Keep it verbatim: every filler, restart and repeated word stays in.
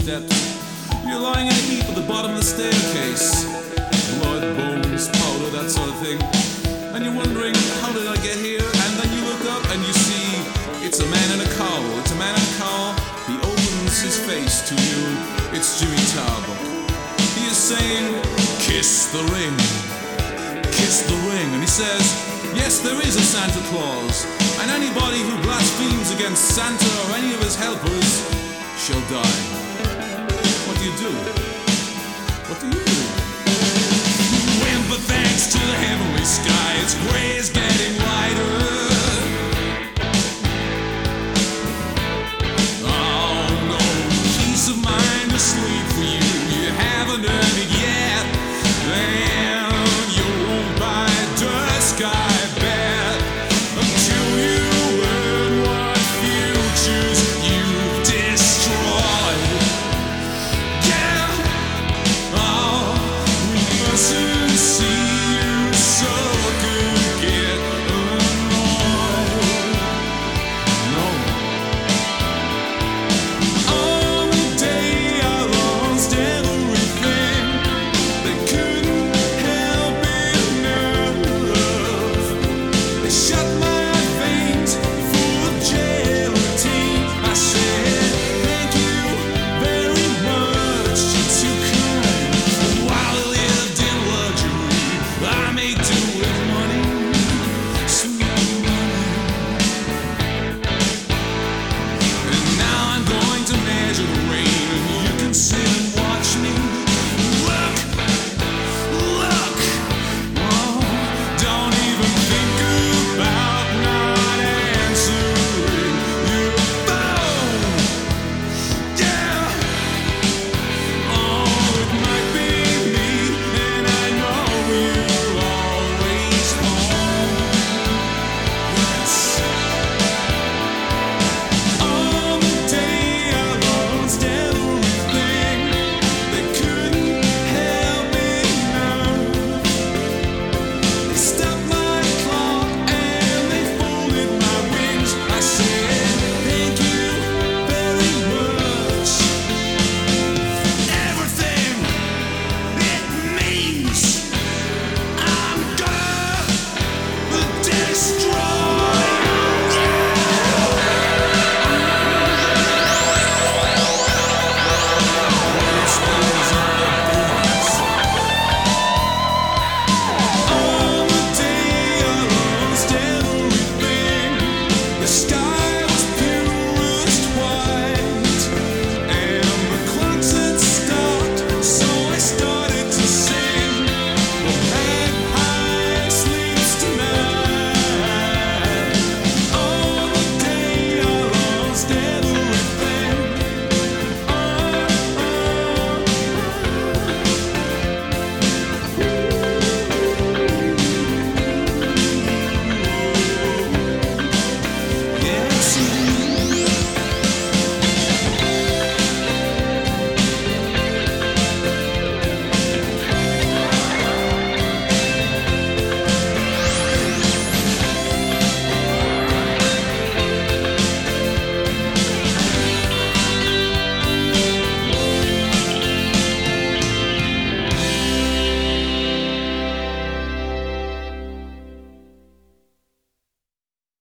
steps. You're lying in a heap at the bottom of the staircase. Blood, bones, powder, that sort of thing. And you're wondering, how did I get here? And then you look up and you see it's a man in a cowl. It's a man in a cowl. He opens his face to you. It's Jimmy Tarbuck. He is saying, kiss the ring. Kiss the ring. And he says, yes, there is a Santa Claus. And anybody who blasphemes against Santa or any of his helpers shall die. What do you do? What do you do? Well, but thanks to the heavenly sky, it's gray as getting